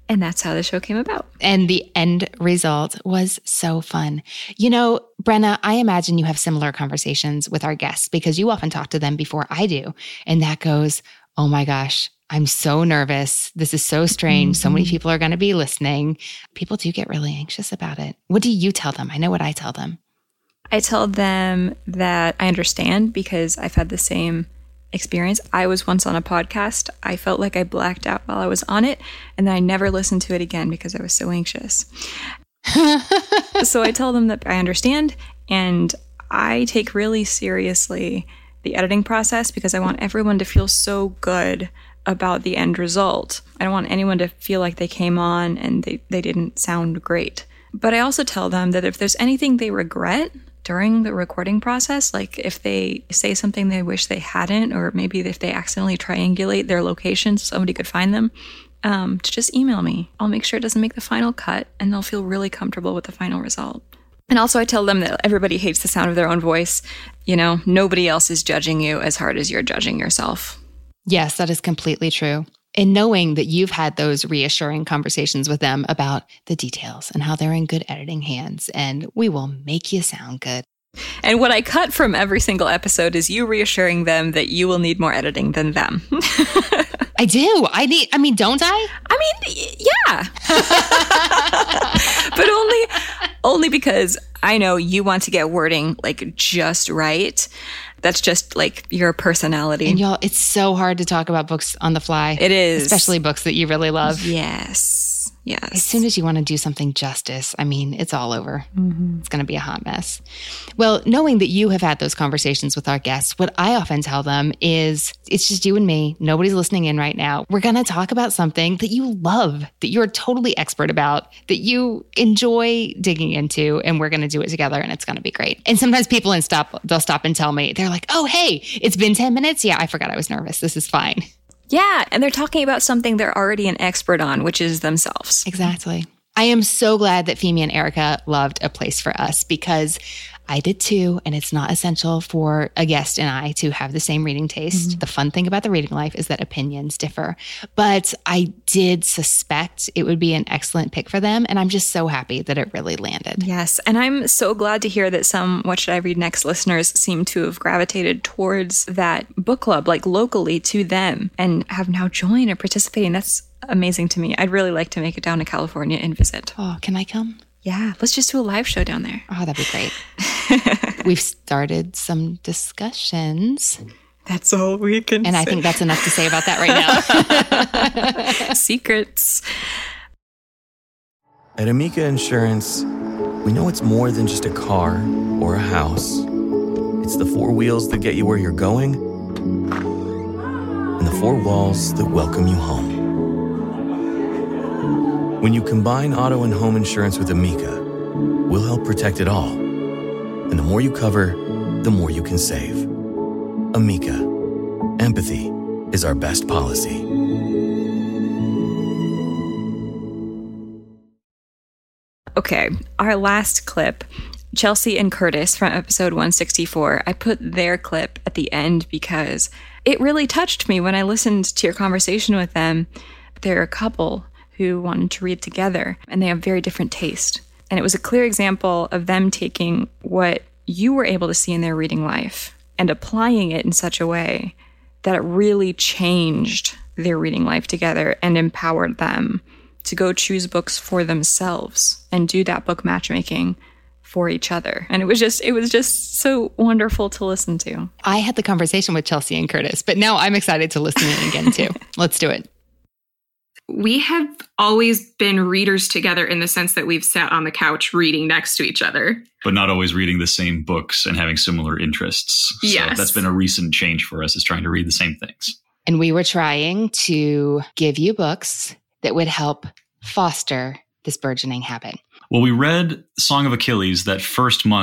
And that's how the show came about. And the end result was so fun. You know, Brenna, I imagine you have similar conversations with our guests because you often talk to them before I do. And that goes, oh my gosh, I'm so nervous. This is so strange. Mm-hmm. So many people are going to be listening. People do get really anxious about it. What do you tell them? I know what I tell them. I tell them that I understand because I've had the same experience. I was once on a podcast. I felt like I blacked out while I was on it, and then I never listened to it again because I was so anxious. So I tell them that I understand, and I take really seriously the editing process because I want everyone to feel so good about the end result. I don't want anyone to feel like they came on and they, they didn't sound great. But I also tell them that if there's anything they regret during the recording process, like if they say something they wish they hadn't, or maybe if they accidentally triangulate their location so somebody could find them, um, to just email me. I'll make sure it doesn't make the final cut, and they'll feel really comfortable with the final result. And also I tell them that everybody hates the sound of their own voice. You know, nobody else is judging you as hard as you're judging yourself. Yes, that is completely true. And knowing that you've had those reassuring conversations with them about the details and how they're in good editing hands, and we will make you sound good. And what I cut from every single episode is you reassuring them that you will need more editing than them. I do. I need, I mean, don't I? I mean, yeah. But only, only because I know you want to get wording like just right. That's just like your personality. And y'all, it's so hard to talk about books on the fly. It is. Especially books that you really love. Yes. Yes. As soon as you want to do something justice, I mean, it's all over. Mm-hmm. It's going to be a hot mess. Well, knowing that you have had those conversations with our guests, what I often tell them is it's just you and me. Nobody's listening in right now. We're going to talk about something that you love, that you're totally expert about, that you enjoy digging into, and we're going to do it together, and it's going to be great. And sometimes people and stop, they'll stop and tell me, they're like, oh, hey, it's been ten minutes. Yeah, I forgot I was nervous. This is fine. Yeah, and they're talking about something they're already an expert on, which is themselves. Exactly. I am so glad that Femi and Erica loved A Place for Us because I did too, and it's not essential for a guest and I to have the same reading taste. Mm-hmm. The fun thing about the reading life is that opinions differ, but I did suspect it would be an excellent pick for them, and I'm just so happy that it really landed. Yes, and I'm so glad to hear that some What Should I Read Next listeners seem to have gravitated towards that book club, like locally to them, and have now joined and participating. That's amazing to me. I'd really like to make it down to California and visit. Oh, can I come? Yeah, let's just do a live show down there. Oh, that'd be great. We've started some discussions. That's all we can And say. I think that's enough to say about that right now. Secrets. At Amica Insurance, we know it's more than just a car or a house. It's the four wheels that get you where you're going and the four walls that welcome you home. When you combine auto and home insurance with Amica, we'll help protect it all. And the more you cover, the more you can save. Amica. Empathy is our best policy. Okay, our last clip, Chelsea and Curtis from episode one sixty-four. I put their clip at the end because it really touched me when I listened to your conversation with them. They're a couple who wanted to read together, and they have very different taste. And it was a clear example of them taking what you were able to see in their reading life and applying it in such a way that it really changed their reading life together and empowered them to go choose books for themselves and do that book matchmaking for each other. And it was just, it was just so wonderful to listen to. I had the conversation with Chelsea and Curtis, but now I'm excited to listen in again too. Let's do it. We have always been readers together in the sense that we've sat on the couch reading next to each other. But not always reading the same books and having similar interests. Yes. So that's been a recent change for us, is trying to read the same things. And we were trying to give you books that would help foster this burgeoning habit. Well, we read Song of Achilles that first month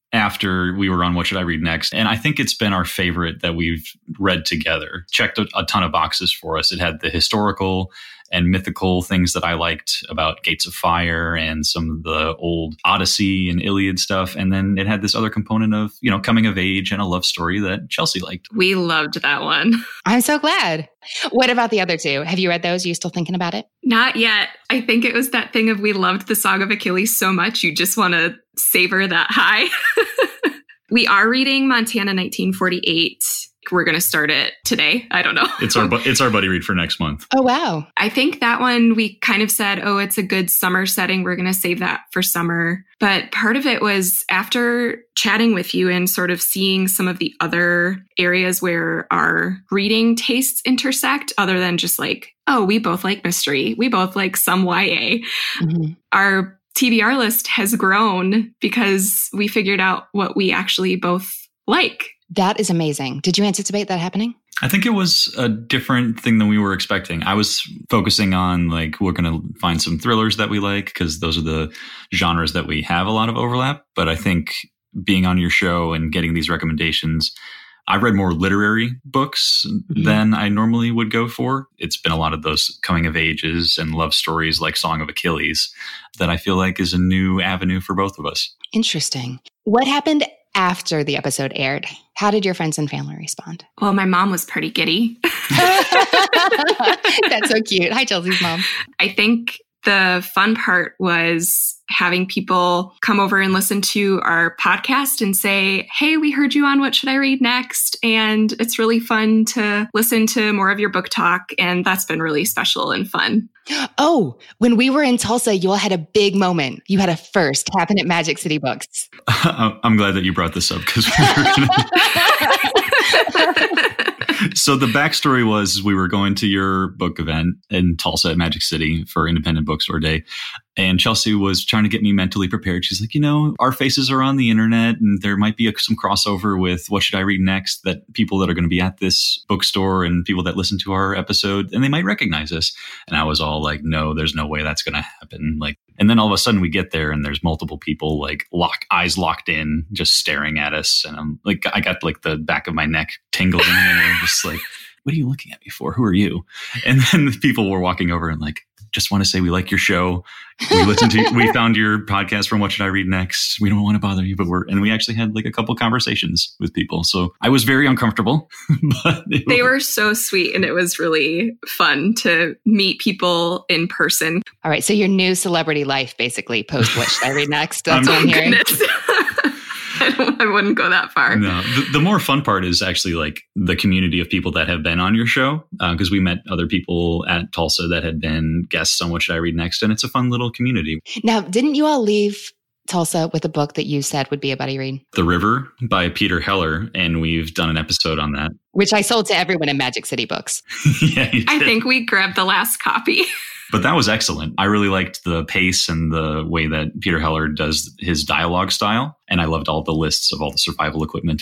after we were on What Should I Read Next. And I think it's been our favorite that we've read together. Checked a, a ton of boxes for us. It had the historical and mythical things that I liked about Gates of Fire and some of the old Odyssey and Iliad stuff. And then it had this other component of, you know, coming of age and a love story that Chelsea liked. We loved that one. I'm so glad. What about the other two? Have you read those? Are you still thinking about it? Not yet. I think it was that thing of we loved the Song of Achilles so much, you just want to savor that high. We are reading Montana nineteen forty-eight. We're going to start it today. I don't know. It's our bu- it's our buddy read for next month. Oh, wow. I think that one we kind of said, oh, it's a good summer setting. We're going to save that for summer. But part of it was after chatting with you and sort of seeing some of the other areas where our reading tastes intersect, other than just like, oh, we both like mystery. We both like some Y A. Mm-hmm. Our T B R list has grown because we figured out what we actually both like. That is amazing. Did you anticipate that happening? I think it was a different thing than we were expecting. I was focusing on like, we're going to find some thrillers that we like because those are the genres that we have a lot of overlap. But I think being on your show and getting these recommendations, I've read more literary books mm-hmm. than I normally would go for. It's been a lot of those coming of ages and love stories like Song of Achilles that I feel like is a new avenue for both of us. Interesting. What happened after the episode aired? How did your friends and family respond? Well, my mom was pretty giddy. That's so cute. Hi, Chelsea's mom. I think the fun part was having people come over and listen to our podcast and say, hey, we heard you on What Should I Read Next? And it's really fun to listen to more of your book talk. And that's been really special and fun. Oh, when we were in Tulsa, you all had a big moment. You had a first happen at Magic City Books. I'm glad that you brought this up because we were going to... So the backstory was we were going to your book event in Tulsa at Magic City for Independent Bookstore Day. And Chelsea was trying to get me mentally prepared. She's like, you know, our faces are on the internet and there might be a, some crossover with What Should I Read Next, that people that are going to be at this bookstore and people that listen to our episode, and they might recognize us. And I was all like, no, there's no way that's going to happen. Like, and then all of a sudden we get there and there's multiple people like lock eyes locked in, just staring at us. And I'm like, I got like the back of my neck tingling and I'm just like, what are you looking at me for? Who are you? And then the people were walking over and like, just want to say we like your show. We listened to, we found your podcast from What Should I Read Next? We don't want to bother you, but we're, and we actually had like a couple conversations with people. So I was very uncomfortable, but they were so sweet and it was really fun to meet people in person. All right. So your new celebrity life, basically post What Should I Read Next? That's what I'm hearing. I, don't, I wouldn't go that far. No, the, the more fun part is actually like the community of people that have been on your show, because uh, we met other people at Tulsa that had been guests on What Should I Read Next, and it's a fun little community. Now, didn't you all leave Tulsa with a book that you said would be a buddy read? The River by Peter Heller, and we've done an episode on that. Which I sold to everyone in Magic City Books. Yeah, I think we grabbed the last copy. But that was excellent. I really liked the pace and the way that Peter Heller does his dialogue style. And I loved all the lists of all the survival equipment.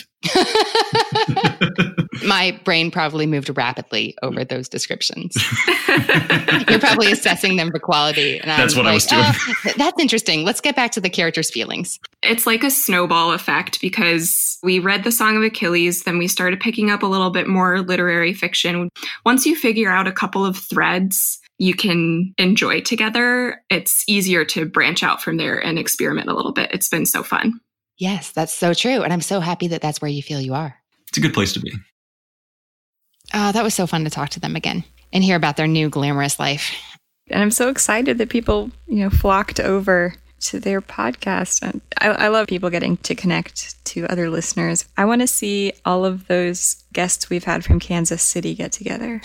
My brain probably moved rapidly over those descriptions. You're probably assessing them for quality. And that's I'm what like, I was doing. Oh, that's interesting. Let's get back to the characters' feelings. It's like a snowball effect because we read the Song of Achilles, then we started picking up a little bit more literary fiction. Once you figure out a couple of threads you can enjoy together, it's easier to branch out from there and experiment a little bit. It's been so fun. Yes, that's so true. And I'm so happy that that's where you feel you are. It's a good place to be. Oh, that was so fun to talk to them again and hear about their new glamorous life. And I'm so excited that people, you know, flocked over to their podcast. And I, I love people getting to connect to other listeners. I want to see all of those guests we've had from Kansas City get together.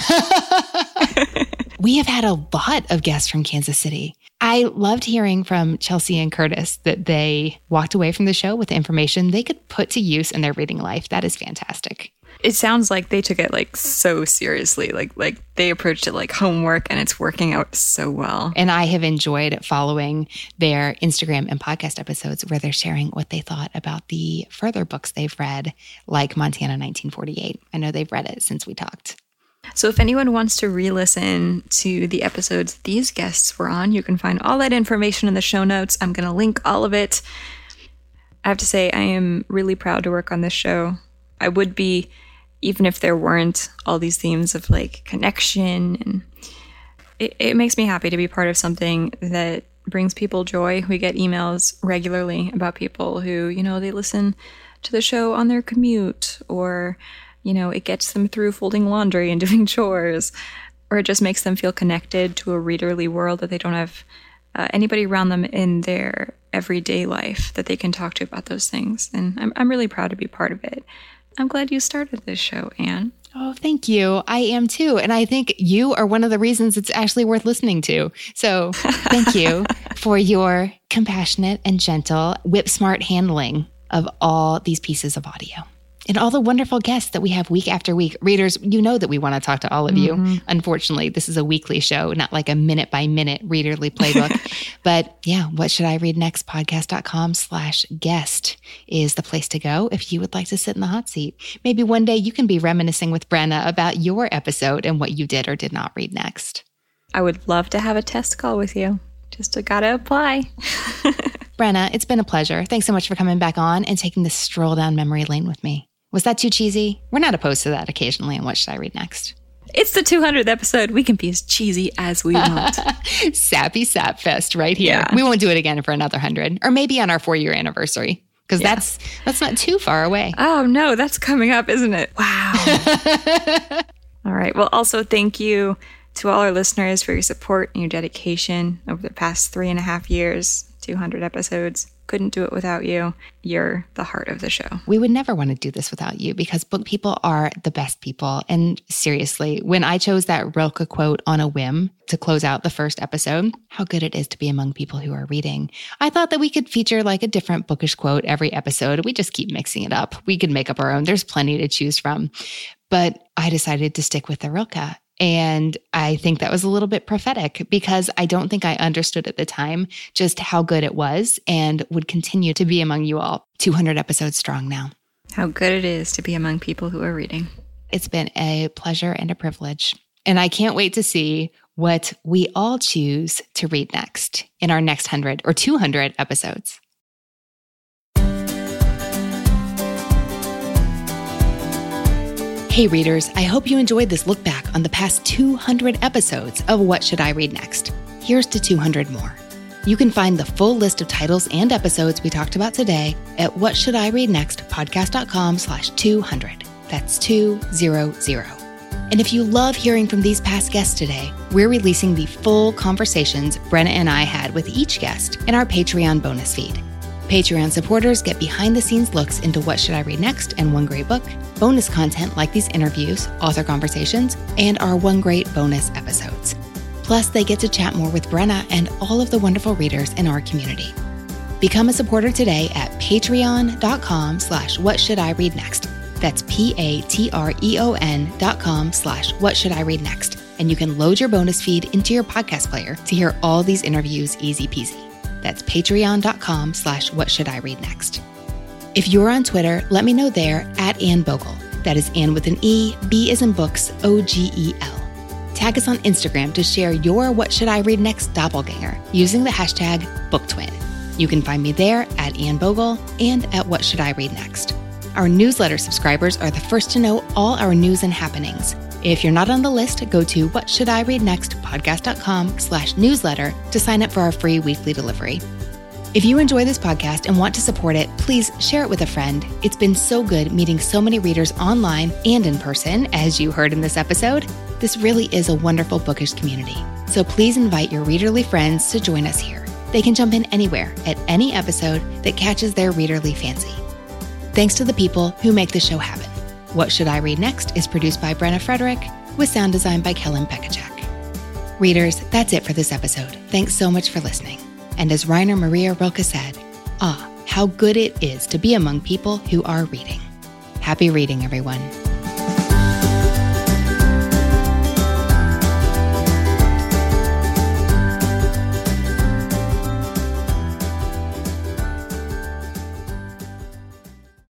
We have had a lot of guests from Kansas City. I loved hearing from Chelsea and Curtis that they walked away from the show with information they could put to use in their reading life. That is fantastic. It sounds like they took it like so seriously, like like they approached it like homework, and it's working out so well. And I have enjoyed following their Instagram and podcast episodes where they're sharing what they thought about the further books they've read, like Montana nineteen forty-eight. I know they've read it since we talked. So if anyone wants to re-listen to the episodes these guests were on, you can find all that information in the show notes. I'm going to link all of it. I have to say, I am really proud to work on this show. I would be, even if there weren't all these themes of like connection. And it, it makes me happy to be part of something that brings people joy. We get emails regularly about people who, you know, they listen to the show on their commute, or, you know, it gets them through folding laundry and doing chores, or it just makes them feel connected to a readerly world that they don't have uh, anybody around them in their everyday life that they can talk to about those things. And I'm, I'm really proud to be part of it. I'm glad you started this show, Anne. Oh, thank you. I am too. And I think you are one of the reasons it's actually worth listening to. So thank you for your compassionate and gentle, whip-smart handling of all these pieces of audio. And all the wonderful guests that we have week after week. Readers, you know that we want to talk to all of you. Mm-hmm. Unfortunately, this is a weekly show, not like a minute by minute readerly playbook. But yeah, what should I read next? Podcast.com slash guest is the place to go if you would like to sit in the hot seat. Maybe one day you can be reminiscing with Brenna about your episode and what you did or did not read next. I would love to have a test call with you. Just gotta apply. Brenna, it's been a pleasure. Thanks so much for coming back on and taking this stroll down memory lane with me. Was that too cheesy? We're not opposed to that occasionally. And what should I read next? It's the two hundredth episode. We can be as cheesy as we want. Sappy Sap Fest right here. Yeah. We won't do it again for another hundred, or maybe on our four-year anniversary, because yeah. that's that's not too far away. Oh, no, that's coming up, isn't it? Wow. All right. Well, also thank you to all our listeners for your support and your dedication over the past three and a half years, two hundred episodes. Couldn't do it without you. You're the heart of the show. We would never want to do this without you, because book people are the best people. And seriously, when I chose that Rilke quote on a whim to close out the first episode, how good it is to be among people who are reading, I thought that we could feature like a different bookish quote every episode. We just keep mixing it up. We could make up our own. There's plenty to choose from. But I decided to stick with the Rilke. And I think that was a little bit prophetic, because I don't think I understood at the time just how good it was, and would continue to be among you all. two hundred episodes strong now. How good it is to be among people who are reading. It's been a pleasure and a privilege. And I can't wait to see what we all choose to read next in our next one hundred or two hundred episodes. Hey readers, I hope you enjoyed this look back on the past two hundred episodes of What Should I Read Next? Here's to two hundred more. You can find the full list of titles and episodes we talked about today at whatshouldireadnext podcast.com slash 200. That's two hundred. And if you love hearing from these past guests today, we're releasing the full conversations Brenna and I had with each guest in our Patreon bonus feed. Patreon supporters get behind-the-scenes looks into What Should I Read Next and One Great Book, bonus content like these interviews, author conversations, and our One Great bonus episodes. Plus, they get to chat more with Brenna and all of the wonderful readers in our community. Become a supporter today at patreon.com slash what should I read next. That's P-A-T-R-E-O-N dot com slash what should I read next. And you can load your bonus feed into your podcast player to hear all these interviews easy peasy. That's patreon.com slash what should I read next. If you're on Twitter, let me know there at Anne Bogle. That is Anne with an E, B as in books, O G E L. Tag us on Instagram to share your What Should I Read Next doppelganger using the hashtag BookTwin. You can find me there at Anne Bogle and at What Should I Read Next. Our newsletter subscribers are the first to know all our news and happenings. If you're not on the list, go to whatshouldireadnext podcast.com slash newsletter to sign up for our free weekly delivery. If you enjoy this podcast and want to support it, please share it with a friend. It's been so good meeting so many readers online and in person, as you heard in this episode. This really is a wonderful bookish community. So please invite your readerly friends to join us here. They can jump in anywhere at any episode that catches their readerly fancy. Thanks to the people who make the show happen. What Should I Read Next is produced by Brenna Frederick with sound design by Kellen Pekacek. Readers, that's it for this episode. Thanks so much for listening. And as Rainer Maria Rilke said, ah, how good it is to be among people who are reading. Happy reading, everyone.